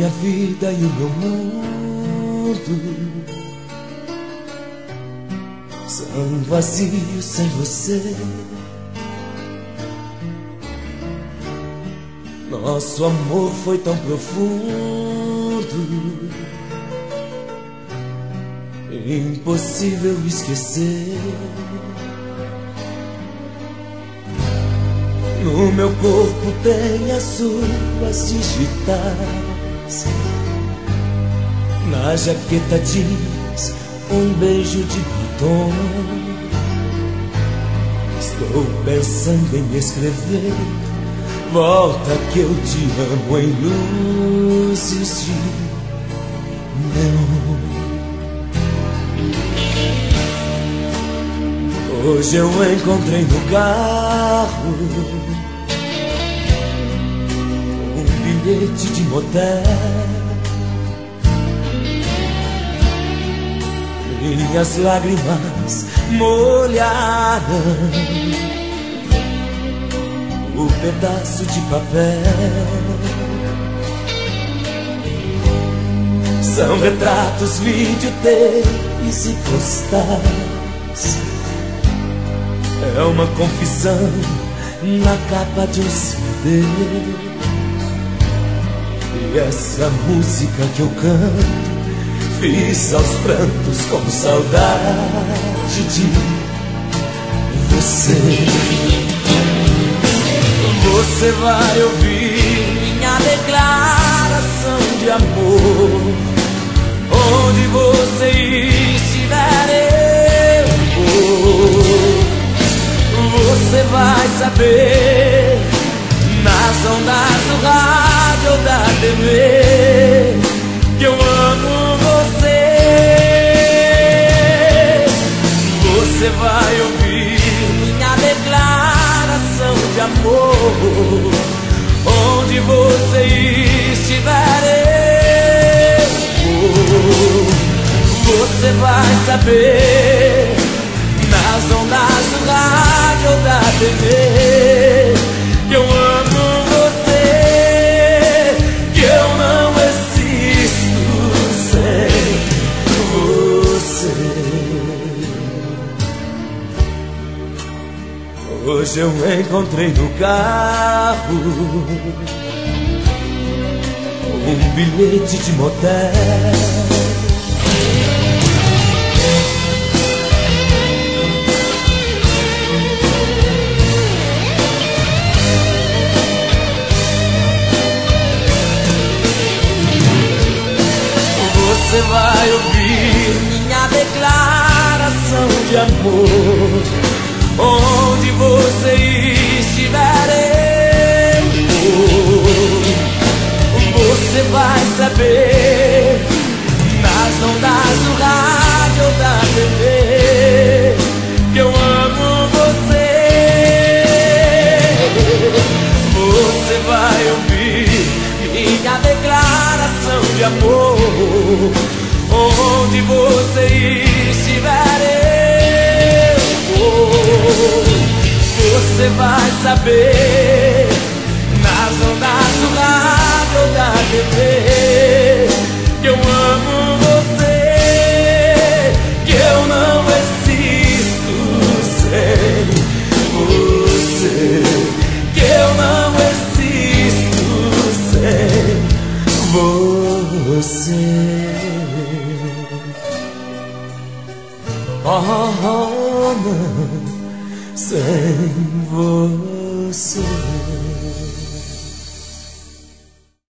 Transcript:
minha vida e o meu mundo são vazios sem você. Nosso amor foi tão profundo, impossível esquecer. No meu corpo tem as suas digitais, na jaqueta diz um beijo de batom. Estou pensando em escrever: volta que eu te amo, em luzes de neon. Hoje eu encontrei no carro um bilhete de motel. Minhas lágrimas molharam o pedaço de papel. São retratos, videotapes e postais. É uma confissão na capa de um CD. E essa música que eu canto fiz aos prantos com saudade de você. Você vai ouvir minha declaração de amor. Onde você estiver, eu vou. Você vai saber nas ondas do rádio ou da TV que eu amo você. Você vai ouvir minha declaração de amor. Onde você estiver, eu vou. Você vai saber nas ondas do rádio ou da TV que eu amo você, que eu não existo sem você. Hoje eu encontrei no carro um bilhete de motel. Você vai ouvir minha declaração de amor. Onde você estiver, eu vou. Você vai saber nas ondas do rádio ou da TV que eu amo você. Você vai ouvir minha declaração de amor. Onde você estiver, eu vou. Você vai saber nas ondas do rádio ou da TV que eu amo você, que eu não existo sem você, que eu não existo sem você. Oh, não, sem você.